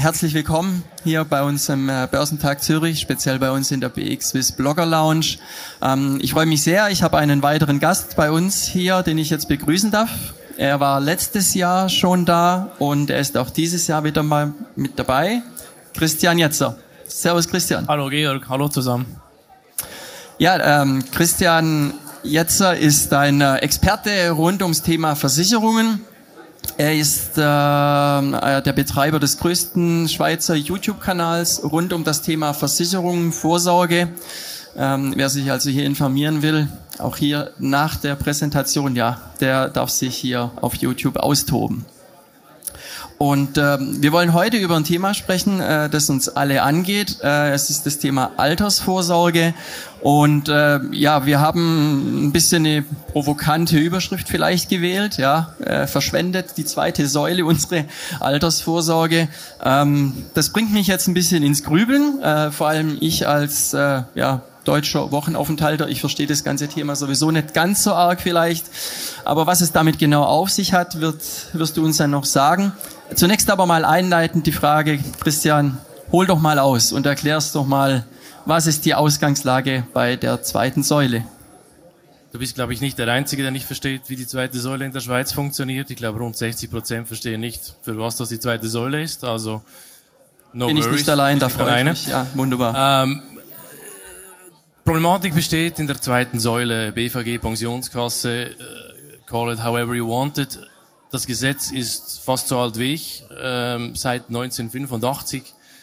herzlich willkommen hier bei uns im Börsentag Zürich, speziell bei uns in der BX Swiss Blogger Lounge. Ich freue mich sehr, ich habe einen weiteren Gast bei uns hier, den ich jetzt begrüßen darf. Er war letztes Jahr schon da und er ist auch dieses Jahr wieder mal mit dabei. Christian Jetzer. Servus Christian. Hallo Georg, hallo zusammen. Ja, Christian Jetzer ist ein Experte rund ums Thema Versicherungen. Er ist der Betreiber des größten Schweizer YouTube-Kanals rund um das Thema Versicherungen, Vorsorge. Wer sich also hier informieren will, auch hier nach der Präsentation, ja, der darf sich hier auf YouTube austoben. Und wir wollen heute über ein Thema sprechen, das uns alle angeht. Es ist das Thema Altersvorsorge. Und ja, wir haben ein bisschen eine provokante Überschrift vielleicht gewählt. Ja, verschwendet die zweite Säule unsere Altersvorsorge. Das bringt mich jetzt ein bisschen ins Grübeln. Vor allem ich als deutscher Wochenaufenthalter, ich verstehe das ganze Thema sowieso nicht ganz so arg vielleicht. Aber was es damit genau auf sich hat, wirst du uns dann noch sagen. Zunächst aber mal einleitend die Frage, Christian, hol doch mal aus und erklärst doch mal, was ist die Ausgangslage bei der zweiten Säule? Du bist, glaube ich, nicht der Einzige, der nicht versteht, wie die zweite Säule in der Schweiz funktioniert. Ich glaube, rund 60% verstehen nicht, für was das die zweite Säule ist. Also, no Bin ich worries, nicht allein, da freue ich mich. Ja, wunderbar. Problematik besteht in der zweiten Säule, BVG, Pensionskasse, call it however you want it. Das Gesetz ist fast so alt wie ich. Seit 1985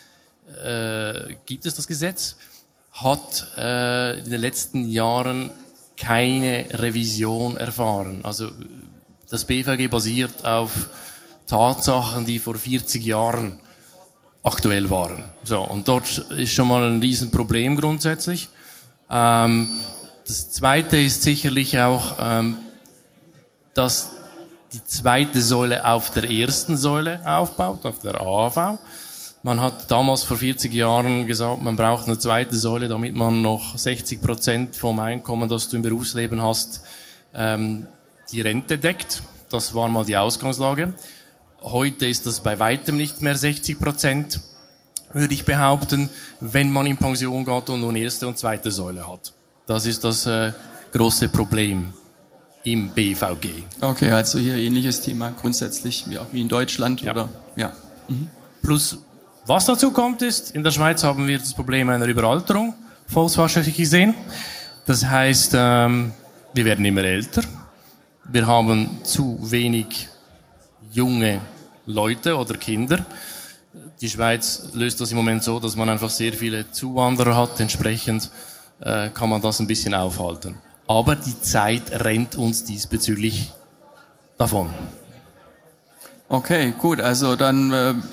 gibt es das Gesetz. Hat in den letzten Jahren keine Revision erfahren. Also das BVG basiert auf Tatsachen, die vor 40 Jahren aktuell waren. So, und dort ist schon mal ein Riesenproblem grundsätzlich. Das Zweite ist sicherlich auch, dass die zweite Säule auf der ersten Säule aufbaut, auf der AHV. Man hat damals vor 40 Jahren gesagt, man braucht eine zweite Säule, damit man noch 60% vom Einkommen, das du im Berufsleben hast, die Rente deckt. Das war mal die Ausgangslage. Heute ist das bei weitem nicht mehr 60%, würde ich behaupten, wenn man in Pension geht und nun erste und zweite Säule hat. Das ist das große Problem im BVG. Okay, also hier ähnliches Thema grundsätzlich wie in Deutschland, ja. Oder? Ja. Mhm. Plus, was dazu kommt ist, in der Schweiz haben wir das Problem einer Überalterung, volkswirtschaftlich gesehen. Das heißt, wir werden immer älter. Wir haben zu wenig junge Leute oder Kinder. Die Schweiz löst das im Moment so, dass man einfach sehr viele Zuwanderer hat. Entsprechend kann man das ein bisschen aufhalten. Aber die Zeit rennt uns diesbezüglich davon. Okay, gut. Also dann,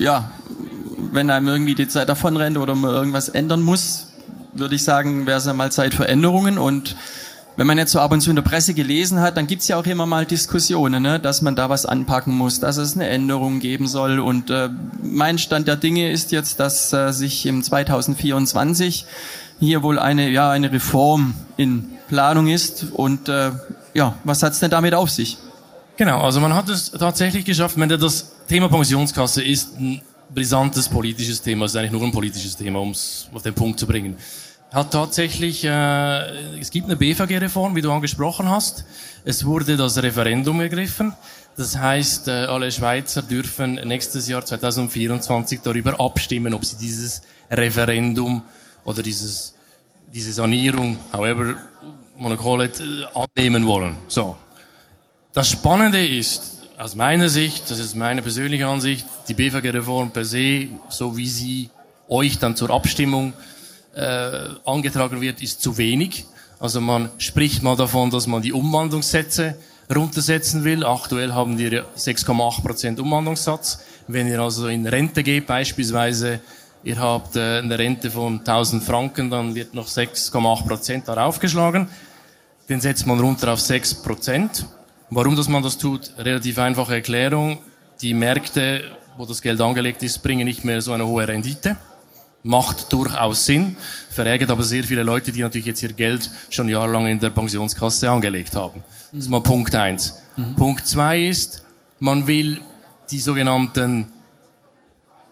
wenn einem irgendwie die Zeit davon rennt oder man irgendwas ändern muss, würde ich sagen, wäre es ja mal Zeit für Änderungen. Und wenn man jetzt so ab und zu in der Presse gelesen hat, dann gibt's ja auch immer mal Diskussionen, ne, dass man da was anpacken muss, dass es eine Änderung geben soll. Und mein Stand der Dinge ist jetzt, dass sich im 2024 hier wohl eine Reform in Planung ist. Und was hat's denn damit auf sich? Genau, also man hat es tatsächlich geschafft, das Thema Pensionskasse ist ein brisantes politisches Thema, es ist eigentlich nur ein politisches Thema, um es auf den Punkt zu bringen. Hat tatsächlich, es gibt eine BVG-Reform, wie du angesprochen hast. Es wurde das Referendum ergriffen. Das heißt, alle Schweizer dürfen nächstes Jahr 2024 darüber abstimmen, ob sie dieses Referendum oder diese Sanierung, however man call it, annehmen wollen. So. Das Spannende ist, aus meiner Sicht, das ist meine persönliche Ansicht, die BVG-Reform per se, so wie sie euch dann zur Abstimmung angetragen wird, ist zu wenig. Also man spricht mal davon, dass man die Umwandlungssätze runtersetzen will. Aktuell haben wir 6,8% Umwandlungssatz. Wenn ihr also in Rente geht, beispielsweise, ihr habt eine Rente von 1000 Franken, dann wird noch 6,8% darauf geschlagen. Den setzt man runter auf 6%. Warum dass man das tut? Relativ einfache Erklärung. Die Märkte, wo das Geld angelegt ist, bringen nicht mehr so eine hohe Rendite. Macht durchaus Sinn, verärgert aber sehr viele Leute, die natürlich jetzt ihr Geld schon jahrelang in der Pensionskasse angelegt haben. Das ist mal Punkt 1. Punkt 2 ist, man will die sogenannten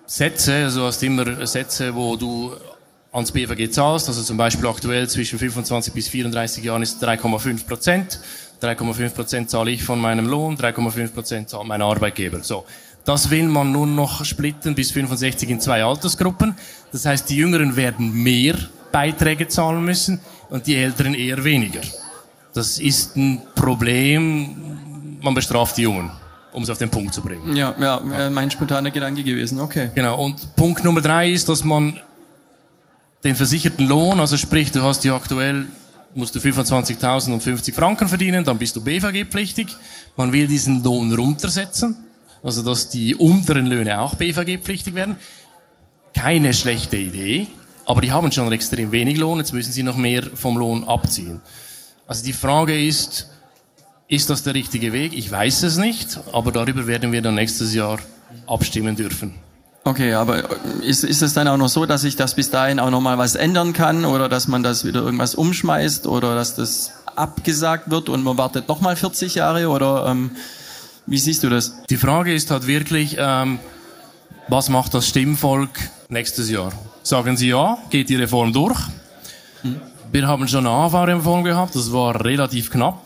Sätze, also hast immer Sätze, wo du ans BVG zahlst, also zum Beispiel aktuell zwischen 25 bis 34 Jahren ist 3,5%. 3,5% zahle ich von meinem Lohn, 3,5% zahlt mein Arbeitgeber. So. Das will man nun noch splitten bis 65 in 2 Altersgruppen. Das heißt, die Jüngeren werden mehr Beiträge zahlen müssen und die Älteren eher weniger. Das ist ein Problem, man bestraft die Jungen, um es auf den Punkt zu bringen. Ja, mein spontaner Gedanke gewesen, okay. Genau, und Punkt Nummer 3 ist, dass man den versicherten Lohn, also sprich, du hast ja aktuell, musst du 25.050 Franken verdienen, dann bist du BVG-pflichtig. Man will diesen Lohn runtersetzen, also dass die unteren Löhne auch BVG-pflichtig werden. Keine schlechte Idee, aber die haben schon extrem wenig Lohn, jetzt müssen sie noch mehr vom Lohn abziehen. Also die Frage ist das der richtige Weg? Ich weiß es nicht, aber darüber werden wir dann nächstes Jahr abstimmen dürfen. Okay, aber ist es dann auch noch so, dass sich das bis dahin auch noch mal was ändern kann oder dass man das wieder irgendwas umschmeißt oder dass das abgesagt wird und man wartet noch mal 40 Jahre oder wie siehst du das? Die Frage ist halt wirklich, was macht das Stimmvolk nächstes Jahr? Sagen sie ja, geht die Reform durch? Wir haben schon eine AV-Reform gehabt, das war relativ knapp.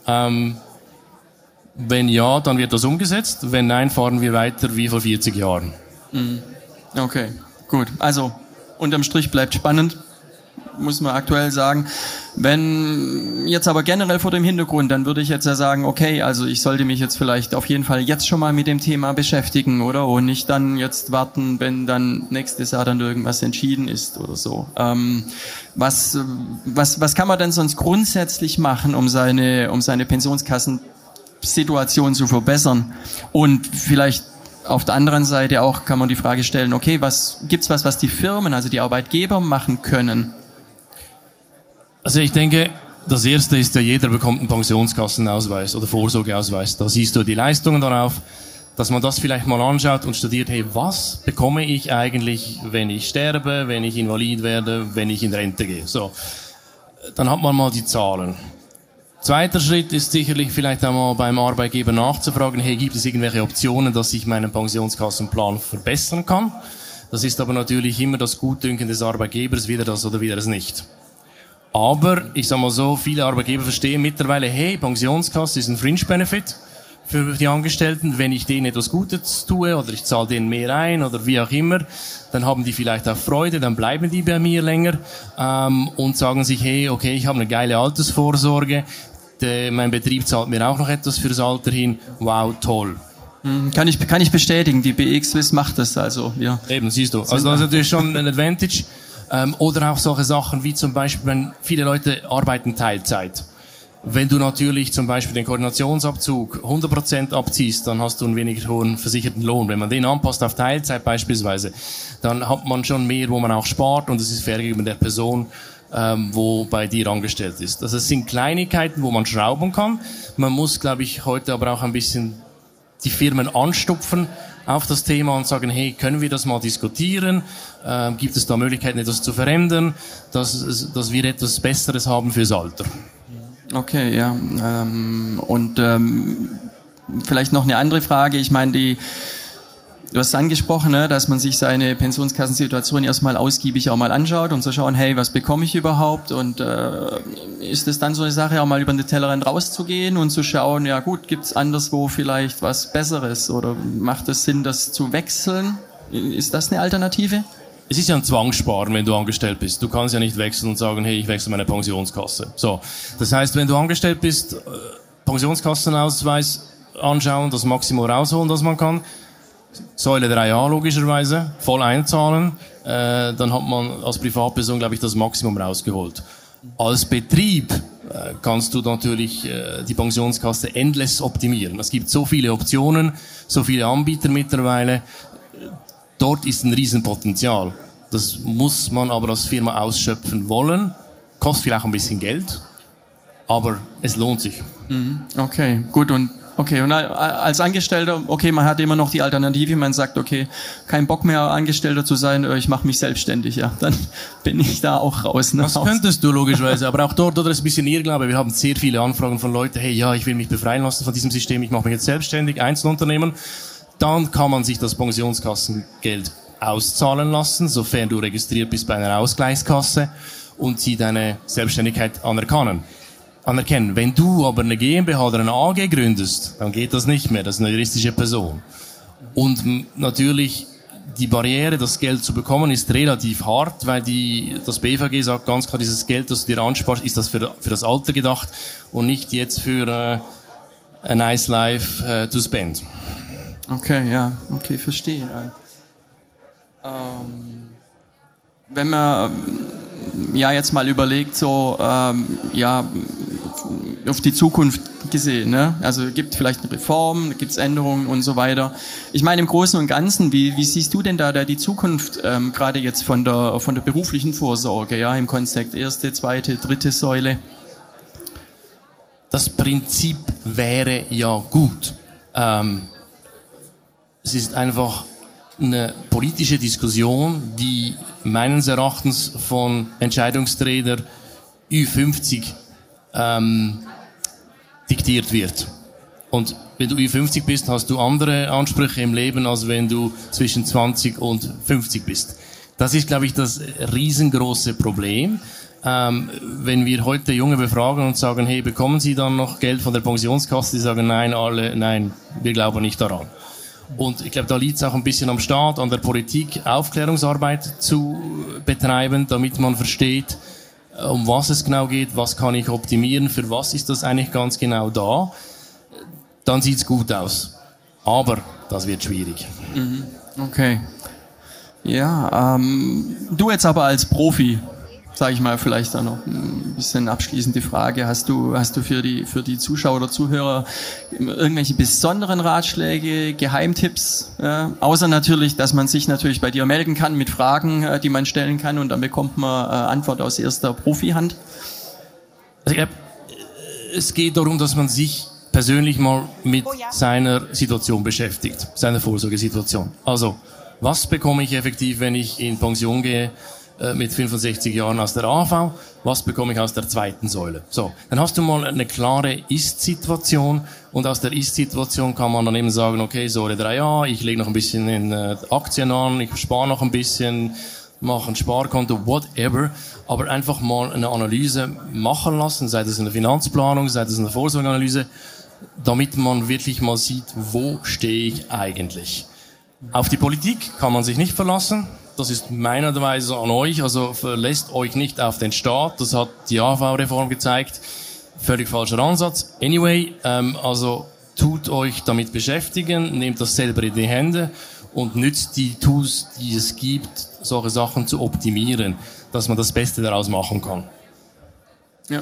Wenn ja, dann wird das umgesetzt. Wenn nein, fahren wir weiter wie vor 40 Jahren. Okay, gut. Also, unterm Strich bleibt spannend, muss man aktuell sagen. Wenn jetzt aber generell vor dem Hintergrund, dann würde ich jetzt ja sagen, okay, also ich sollte mich jetzt vielleicht auf jeden Fall jetzt schon mal mit dem Thema beschäftigen, oder? Und nicht dann jetzt warten, wenn dann nächstes Jahr dann irgendwas entschieden ist oder so. Was kann man denn sonst grundsätzlich machen, um seine Pensionskassensituation zu verbessern? Und vielleicht auf der anderen Seite auch kann man die Frage stellen, okay, was die Firmen, also die Arbeitgeber machen können? Also ich denke, das Erste ist ja, jeder bekommt einen Pensionskassenausweis oder Vorsorgeausweis. Da siehst du die Leistungen darauf, dass man das vielleicht mal anschaut und studiert, hey, was bekomme ich eigentlich, wenn ich sterbe, wenn ich invalid werde, wenn ich in Rente gehe? So, dann hat man mal die Zahlen. Zweiter Schritt ist sicherlich vielleicht einmal beim Arbeitgeber nachzufragen, hey, gibt es irgendwelche Optionen, dass ich meinen Pensionskassenplan verbessern kann? Das ist aber natürlich immer das Gutdünken des Arbeitgebers, wieder das oder wieder es nicht. Aber, ich sag mal so, viele Arbeitgeber verstehen mittlerweile, hey, Pensionskasse ist ein Fringe-Benefit für die Angestellten. Wenn ich denen etwas Gutes tue oder ich zahle denen mehr ein oder wie auch immer, dann haben die vielleicht auch Freude, dann bleiben die bei mir länger und sagen sich, hey, okay, ich habe eine geile Altersvorsorge, mein Betrieb zahlt mir auch noch etwas fürs Alter hin, wow, toll. Kann ich bestätigen, die BX Swiss macht das also, ja. Eben, siehst du. Also das ist natürlich schon ein Advantage. Oder auch solche Sachen wie zum Beispiel, wenn viele Leute arbeiten Teilzeit. Wenn du natürlich zum Beispiel den Koordinationsabzug 100% abziehst, dann hast du einen weniger hohen versicherten Lohn. Wenn man den anpasst auf Teilzeit beispielsweise, dann hat man schon mehr, wo man auch spart und es ist fair gegenüber der Person, wo bei dir angestellt ist. Also es sind Kleinigkeiten, wo man schrauben kann. Man muss, glaube ich, heute aber auch ein bisschen die Firmen anstupfen auf das Thema und sagen, hey, können wir das mal diskutieren? Gibt es da Möglichkeiten, etwas zu verändern, dass wir etwas Besseres haben fürs Alter? Okay, ja. Vielleicht noch eine andere Frage. Ich meine, du hast angesprochen, ne, dass man sich seine Pensionskassensituation erstmal ausgiebig auch mal anschaut und zu schauen, hey, was bekomme ich überhaupt? Und ist es dann so eine Sache, auch mal über den Tellerrand rauszugehen und zu schauen, ja gut, gibt's anderswo vielleicht was Besseres oder macht es Sinn, das zu wechseln? Ist das eine Alternative? Es ist ja ein Zwangssparen, wenn du angestellt bist. Du kannst ja nicht wechseln und sagen, hey, ich wechsle meine Pensionskasse. So, das heißt, wenn du angestellt bist, Pensionskassenausweis anschauen, das Maximum rausholen, das man kann. Säule 3a logischerweise, voll einzahlen, dann hat man als Privatperson, glaube ich, das Maximum rausgeholt. Als Betrieb kannst du natürlich die Pensionskasse endless optimieren. Es gibt so viele Optionen, so viele Anbieter mittlerweile. Dort ist ein Riesenpotenzial. Das muss man aber als Firma ausschöpfen wollen. Kostet vielleicht ein bisschen Geld, aber es lohnt sich. Okay, gut. Und als Angestellter, okay, man hat immer noch die Alternative, man sagt, okay, kein Bock mehr Angestellter zu sein, ich mache mich selbstständig, ja, dann bin ich da auch raus. Ne? Das könntest du logischerweise, aber auch dort, oder ist ein bisschen Irrglaube, wir haben sehr viele Anfragen von Leuten, hey, ja, ich will mich befreien lassen von diesem System, ich mache mich jetzt selbstständig, Einzelunternehmen, dann kann man sich das Pensionskassengeld auszahlen lassen, sofern du registriert bist bei einer Ausgleichskasse und sie deine Selbstständigkeit anerkennen. Wenn du aber eine GmbH oder eine AG gründest, dann geht das nicht mehr, das ist eine juristische Person. Und natürlich, die Barriere, das Geld zu bekommen, ist relativ hart, weil das BVG sagt ganz klar, dieses Geld, das du dir ansparst, ist das für das Alter gedacht und nicht jetzt für a nice life to spend. Okay, ja, okay, verstehe. Wenn man jetzt mal überlegt, so auf die Zukunft gesehen, ne? Also gibt vielleicht eine Reform, gibt es Änderungen und so weiter. Ich meine im Großen und Ganzen, wie siehst du denn da die Zukunft gerade jetzt von der beruflichen Vorsorge, ja, im Kontext erste, zweite, dritte Säule? Das Prinzip wäre ja gut. Es ist einfach eine politische Diskussion, die meines Erachtens von Entscheidungsträgern Ü50 diktiert wird. Und wenn du Ü50 bist, hast du andere Ansprüche im Leben, als wenn du zwischen 20 und 50 bist. Das ist, glaube ich, das riesengroße Problem. Wenn wir heute Junge befragen und sagen, hey, bekommen Sie dann noch Geld von der Pensionskasse? Die sagen nein, wir glauben nicht daran. Und ich glaube, da liegt es auch ein bisschen am Staat, an der Politik, Aufklärungsarbeit zu betreiben, damit man versteht, um was es genau geht, was kann ich optimieren, für was ist das eigentlich ganz genau da. Dann sieht's gut aus. Aber das wird schwierig. Okay. Ja, du jetzt aber als Profi, sage ich mal, vielleicht da noch ein bisschen abschließende Frage. Hast du für die Zuschauer oder Zuhörer irgendwelche besonderen Ratschläge, Geheimtipps? Außer natürlich, dass man sich natürlich bei dir melden kann mit Fragen, die man stellen kann und dann bekommt man Antwort aus erster Profihand. Also ich glaube, es geht darum, dass man sich persönlich mal mit seiner Situation beschäftigt, seiner Vorsorgesituation. Also, was bekomme ich effektiv, wenn ich in Pension gehe? Mit 65 Jahren aus der AV, was bekomme ich aus der zweiten Säule? So, dann hast du mal eine klare Ist-Situation und aus der Ist-Situation kann man dann eben sagen, okay, Säule 3a, ich lege noch ein bisschen in Aktien an, ich spare noch ein bisschen, mache ein Sparkonto, whatever, aber einfach mal eine Analyse machen lassen, sei das eine Finanzplanung, sei das eine Vorsorgeanalyse, damit man wirklich mal sieht, wo stehe ich eigentlich. Auf die Politik kann man sich nicht verlassen. Das ist meine Advice an euch, also verlässt euch nicht auf den Staat, das hat die AV-Reform gezeigt, völlig falscher Ansatz. Anyway, also tut euch damit beschäftigen, nehmt das selber in die Hände und nützt die Tools, die es gibt, solche Sachen zu optimieren, dass man das Beste daraus machen kann. Ja.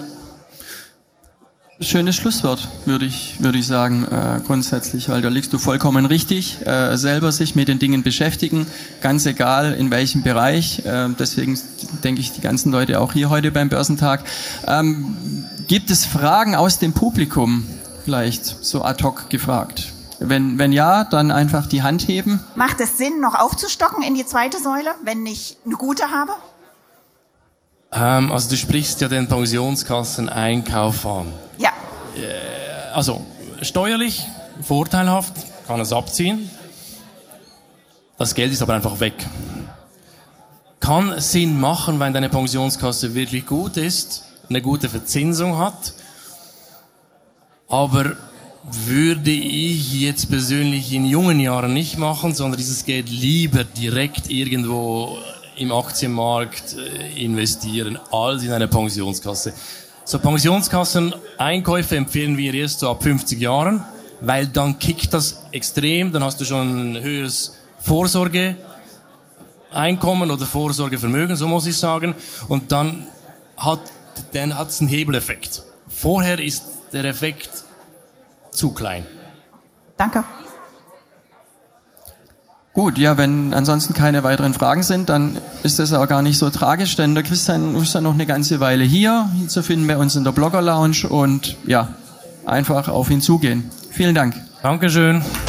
Schönes Schlusswort, würde ich sagen, grundsätzlich, weil da liegst du vollkommen richtig, selber sich mit den Dingen beschäftigen, ganz egal in welchem Bereich, deswegen denke ich, die ganzen Leute auch hier heute beim Börsentag. Gibt es Fragen aus dem Publikum, vielleicht so ad hoc gefragt? Wenn ja, dann einfach die Hand heben. Macht es Sinn, noch aufzustocken in die zweite Säule, wenn ich eine gute habe? Also du sprichst ja den Pensionskassen-Einkauf an. Ja. Also steuerlich, vorteilhaft, kann es abziehen. Das Geld ist aber einfach weg. Kann Sinn machen, wenn deine Pensionskasse wirklich gut ist, eine gute Verzinsung hat. Aber würde ich jetzt persönlich in jungen Jahren nicht machen, sondern dieses Geld lieber direkt irgendwo im Aktienmarkt investieren, als in eine Pensionskasse. So Pensionskassen-Einkäufe empfehlen wir erst so ab 50 Jahren, weil dann kickt das extrem, dann hast du schon ein höheres Vorsorgeeinkommen oder Vorsorgevermögen, so muss ich sagen, und dann hat's einen Hebeleffekt. Vorher ist der Effekt zu klein. Danke. Gut, ja, wenn ansonsten keine weiteren Fragen sind, dann ist das auch gar nicht so tragisch, denn der Christian ist dann noch eine ganze Weile hier zu finden bei uns in der Blogger Lounge und ja, einfach auf ihn zugehen. Vielen Dank. Dankeschön.